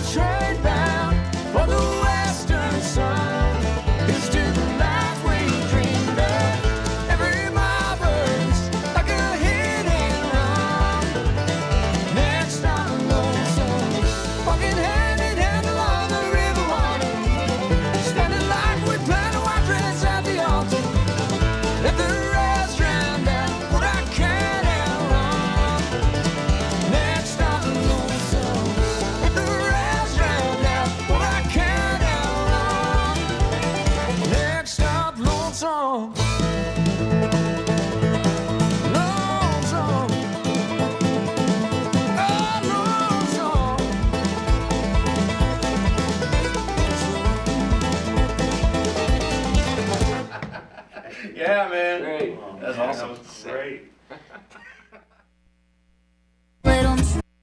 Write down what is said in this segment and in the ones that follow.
train bound for the western sun. Here's to the life we dreamed of. Every mile burns like a hit and run. Next stop, Lonesome, walking hand in hand along the river water. Standing like we plan to watch dress at the altar. Let the rest drown out what I can outrun. Next stop, Lonesome, let the rest drown out what I can outrun. Next stop, Lonesome. Lonesome. Oh, lonesome. Yeah, man. Great. That's awesome. Great. Little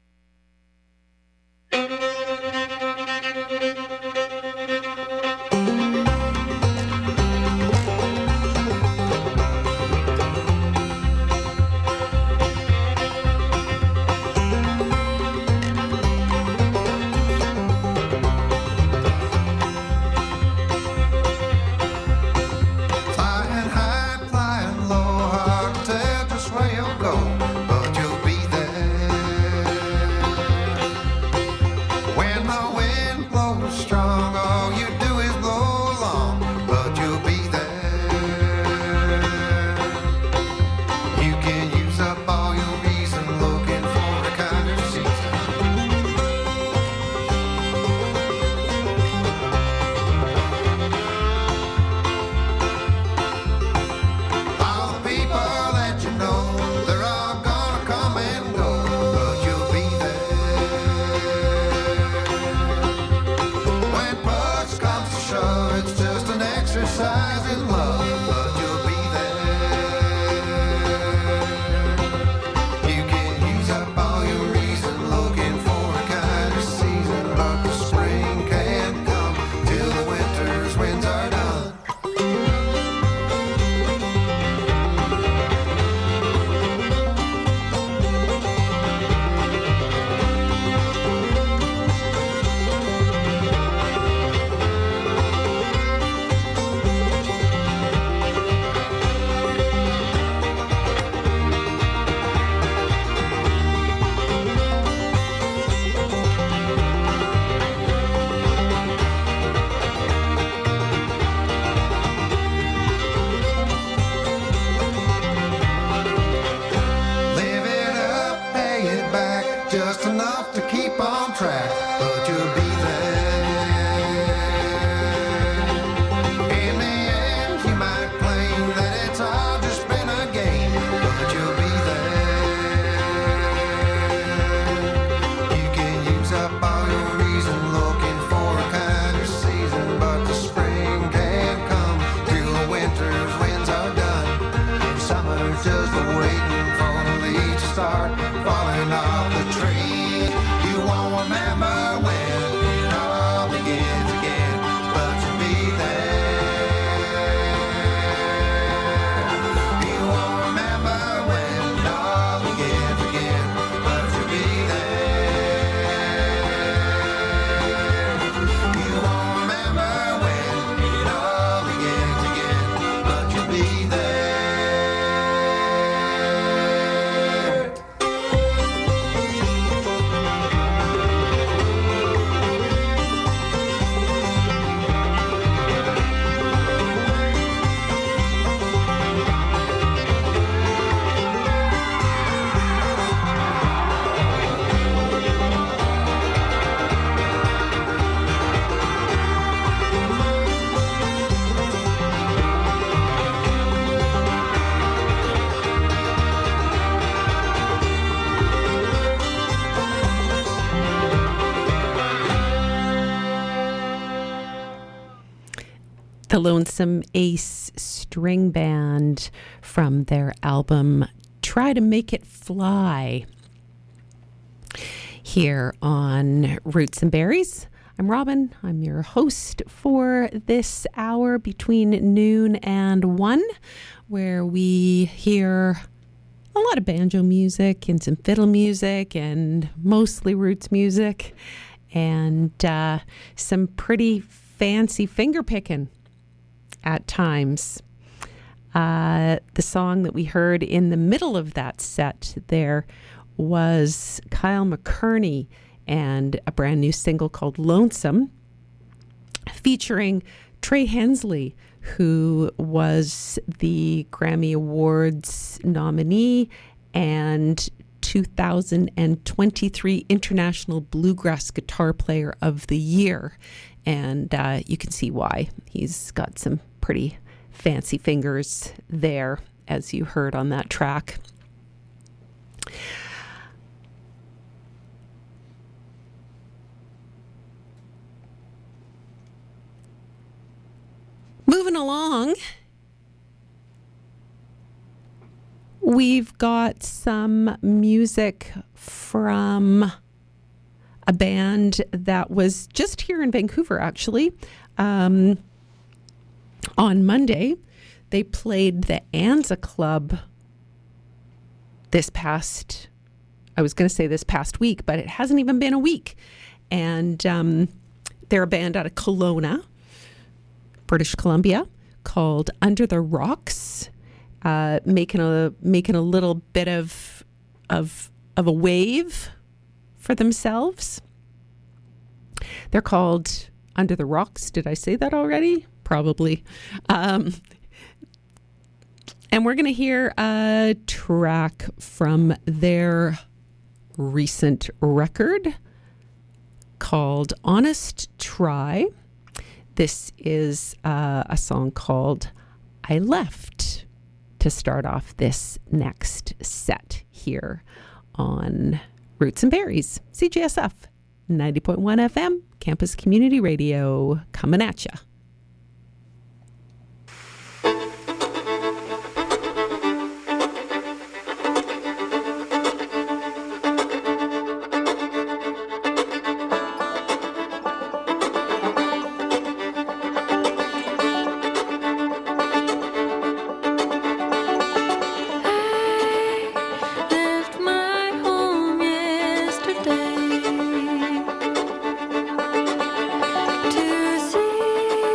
Flying high, flying low, hard to tell just where you'll go, but you'll be there. When the wind blows strong, all you do is blow along, but you'll be there. You can use up all your reason looking for a kinder season. All the people that you know, they're all gonna come and go, but you'll be there. When push comes to shove, it's just an exercise in love, but you'll be there. You can use up all your reason looking for a kinder season, but the spring can't come till the winter's winds are done. Live it up, pay it back, just enough to keep on track, but you'll be there. In the end, you might claim that it's all just been a game, but you'll be there. You can use up all your reason looking for a kinder season, but the spring can't come till the winter's winds are done. And summer's just waiting for the leaves to start falling off the tree. You won't remember when it all begins again, but you'll be there. You won't remember when it all begins again, but you'll be there. You won't remember when it all begins again, but you'll be there. The Lonesome Ace String Band from their album Try to Make It Fly here on Roots and Berries. I'm Robin. I'm your host for this hour between noon and 1, where we hear a lot of banjo music and some fiddle music and mostly roots music. and some pretty fancy finger picking at times. The song that we heard in the middle of that set there was Kyle McCurney and a brand new single called Lonesome, featuring Trey Hensley, who was the Grammy Awards nominee and 2023 International Bluegrass Guitar Player of the Year. And you can see why. He's got some pretty fancy fingers there, as you heard on that track. Moving along, we've got some music from a band that was just here in Vancouver, actually. On Monday, they played the Anza Club this past week, but it hasn't even been a week. And they're a band out of Kelowna, British Columbia, called Under the Rocks, making a little bit of a wave for themselves. They're called Under the Rocks. Did I say that already? Probably. And we're going to hear a track from their recent record called Honest Try. This is a song called I Left to start off this next set here on Roots and Berries, CJSF 90.1 FM, Campus Community Radio, coming at ya. Left my home yesterday to see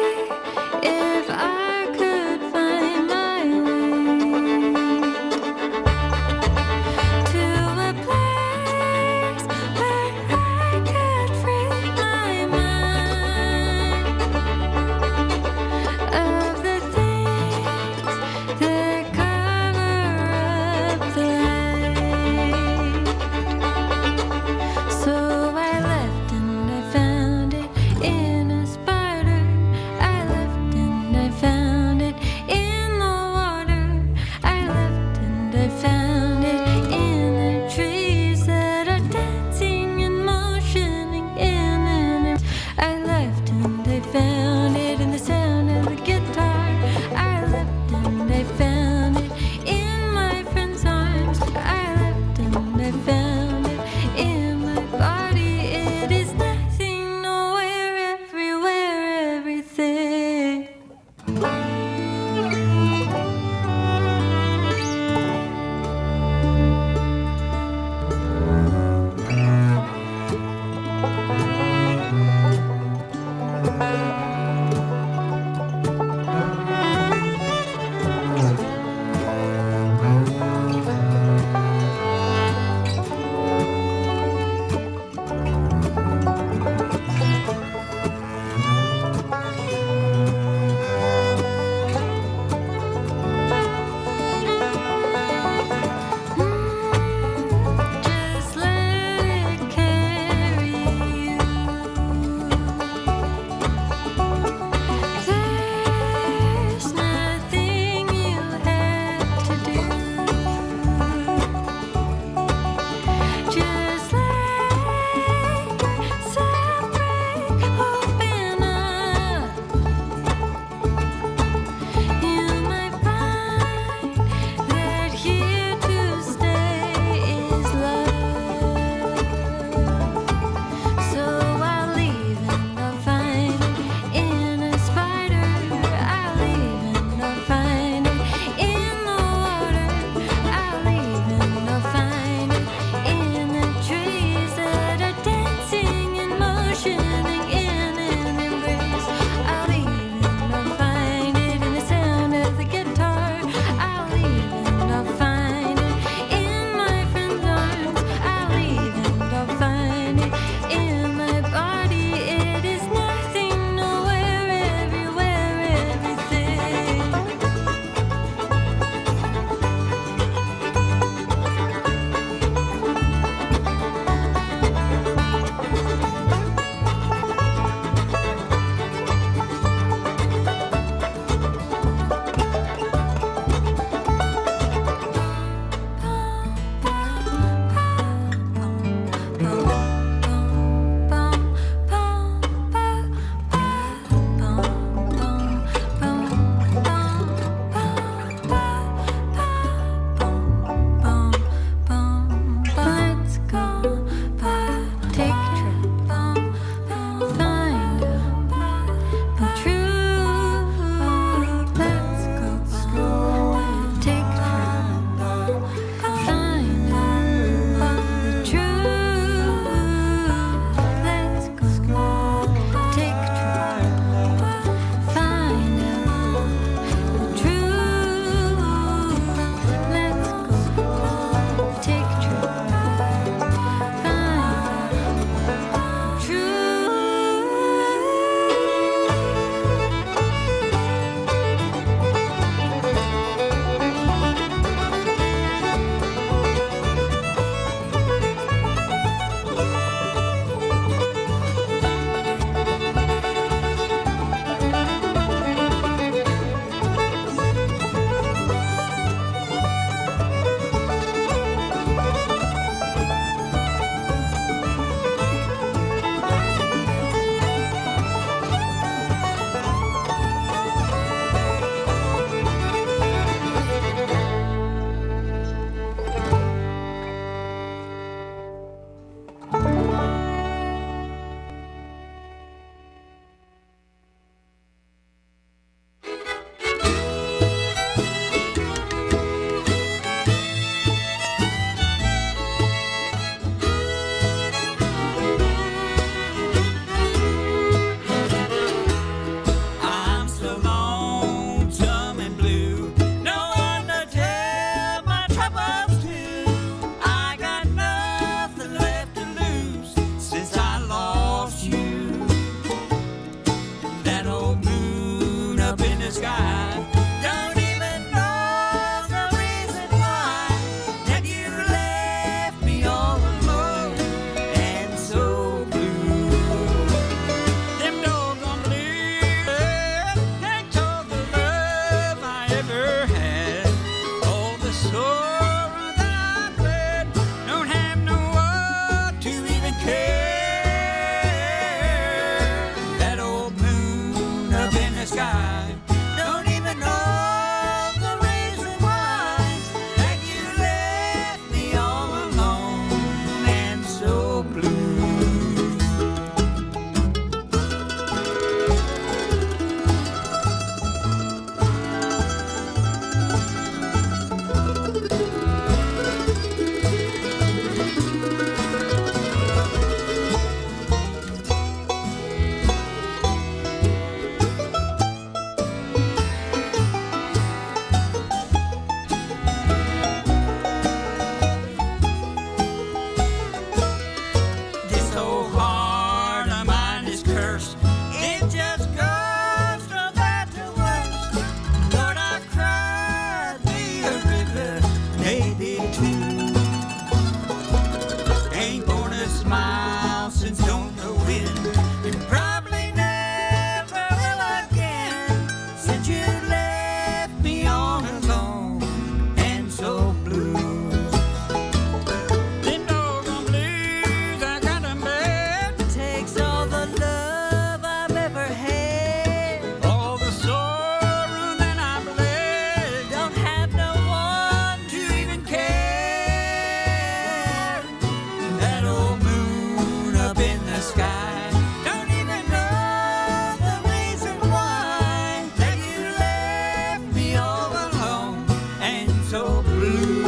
sky. Don't even know the reason why that you left me all alone and so blue.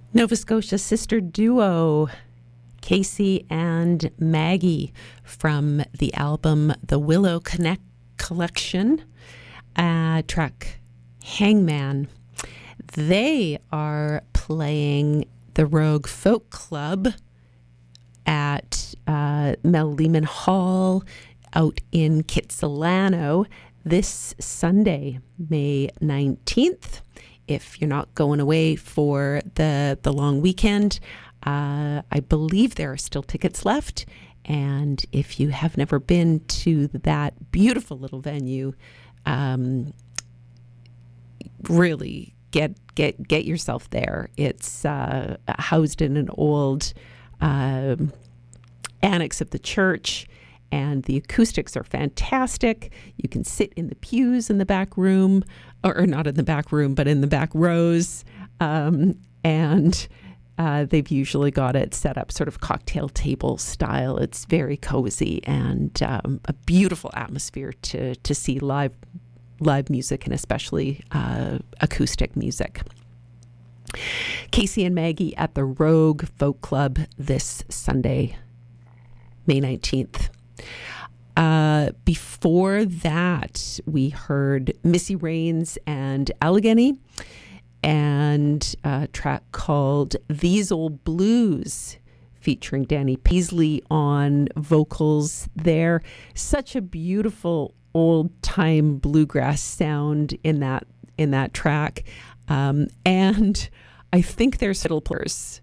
Nova Scotia sister duo Casey and Maggie from the album The Willow Connect Collection, track Hangman. They are playing the Rogue Folk Club at Mel Lehman Hall out in Kitsilano this Sunday, May 19th. If you're not going away for the long weekend, I believe there are still tickets left. And if you have never been to that beautiful little venue, really get yourself there. It's housed in an old annex of the church, and the acoustics are fantastic. You can sit in the pews in the back room, or not in the back room, but in the back rows. And they've usually got it set up sort of cocktail table style. It's very cozy and a beautiful atmosphere to see live music, and especially acoustic music. Casey and Maggie at the Rogue Folk Club this Sunday, May 19th. Before that, we heard Missy Raines and Allegheny, and a track called These Old Blues, featuring Danny Paisley on vocals there. Such a beautiful old-time bluegrass sound in that track. And I think there's fiddle players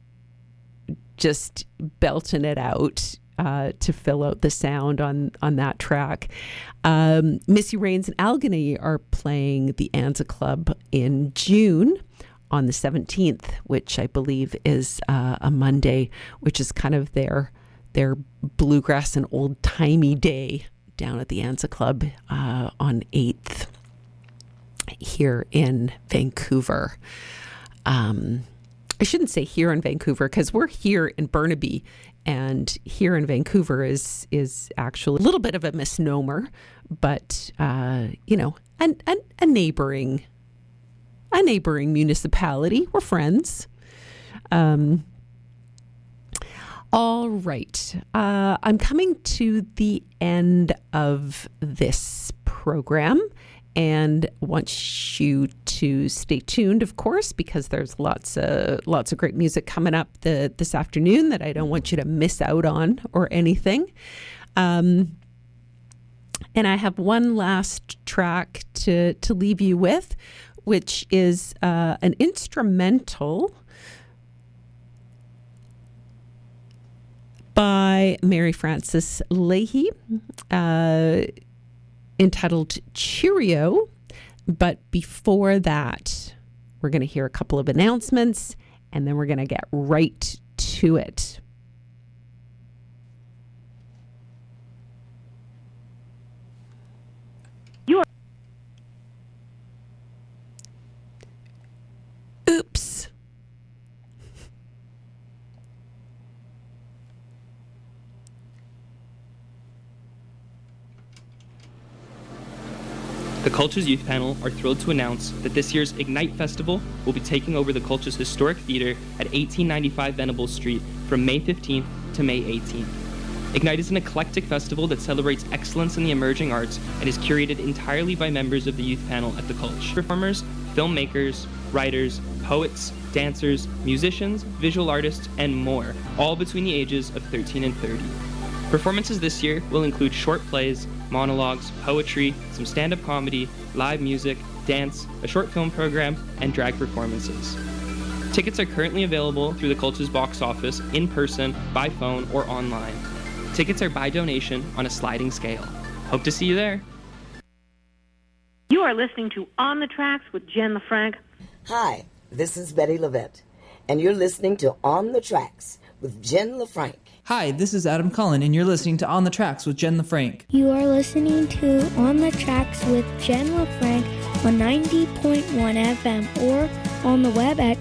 just belting it out to fill out the sound on that track. Missy Raines and Allegheny are playing the Anza Club in June on the 17th, which I believe is a Monday, which is kind of their bluegrass and old-timey day down at the Anza Club on 8th here in Vancouver. I shouldn't say here in Vancouver, because we're here in Burnaby, and here in Vancouver is actually a little bit of a misnomer, but a neighboring municipality. We're friends. All right. I'm coming to the end of this program, and want you to stay tuned, of course, because there's lots of great music coming up this afternoon that I don't want you to miss out on or anything. And I have one last track to leave you with, which is an instrumental by Mary Frances Leahy, entitled Cheerio. But before that, we're going to hear a couple of announcements, and then we're going to get right to it. Oops. The Cultures Youth Panel are thrilled to announce that this year's Ignite Festival will be taking over the Cultures Historic Theater at 1895 Venables Street from May 15th to May 18th. Ignite is an eclectic festival that celebrates excellence in the emerging arts and is curated entirely by members of the youth panel at the Culture. Performers, filmmakers, writers, poets, dancers, musicians, visual artists, and more, all between the ages of 13 and 30. Performances this year will include short plays, monologues, poetry, some stand-up comedy, live music, dance, a short film program, and drag performances. Tickets are currently available through the Cultures box office, in person, by phone, or online. Tickets are by donation on a sliding scale. Hope to see you there. You are listening to On the Tracks with Jen LaFranc. Hi, this is Betty Levette, and you're listening to On the Tracks with Jen LaFranc. Hi, this is Adam Cullen, and you're listening to On the Tracks with Jen LaFranc. You are listening to On the Tracks with Jen LaFranc on 90.1 FM or on the web at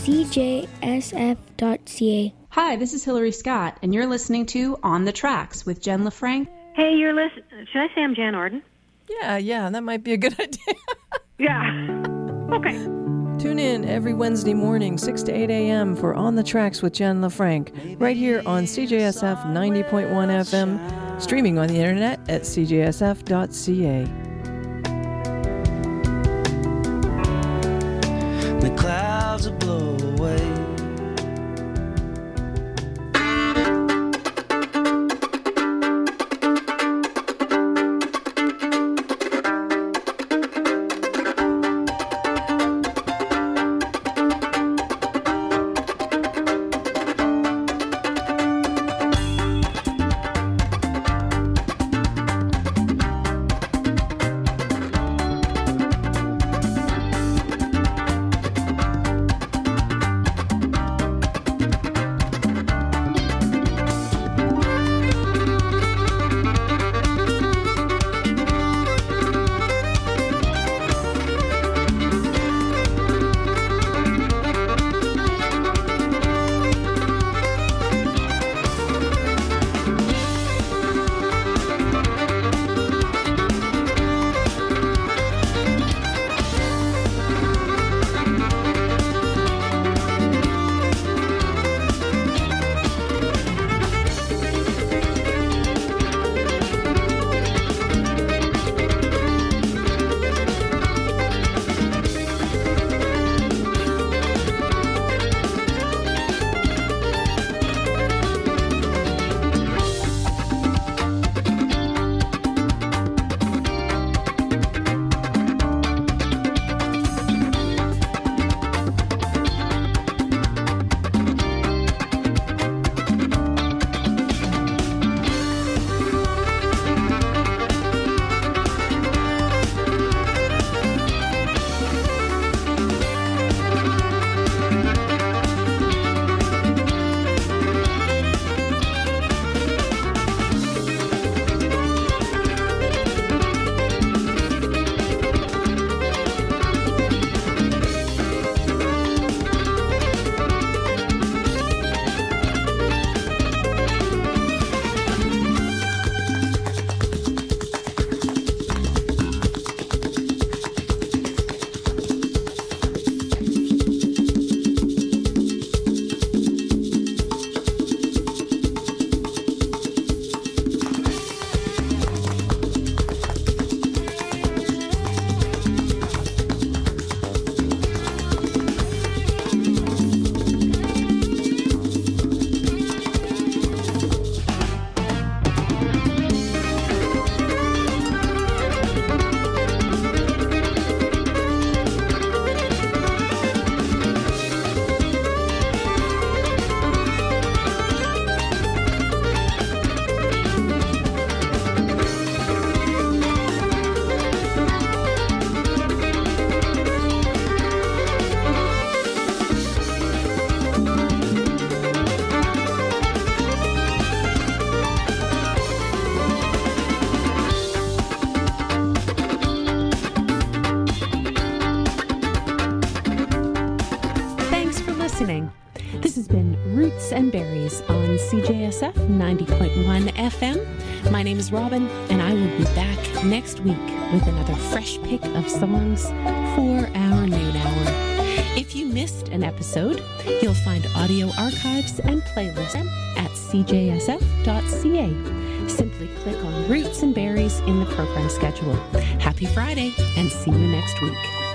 cjsf.ca. Hi, this is Hillary Scott, and you're listening to On the Tracks with Jen LaFranc. Hey, you're listening. Should I say I'm Jan Arden? Yeah, that might be a good idea. Yeah. Okay. Tune in every Wednesday morning, 6 to 8 a.m. for On the Tracks with Jen LaFranc, right here on CJSF 90.1 FM, streaming on the internet at cjsf.ca. The clouds will blow away. This has been Roots and Berries on CJSF 90.1 FM. My name is Robin, and I will be back next week with another fresh pick of songs for our noon hour. If you missed an episode, you'll find audio archives and playlists at cjsf.ca. Simply click on Roots and Berries in the program schedule. Happy Friday, and see you next week.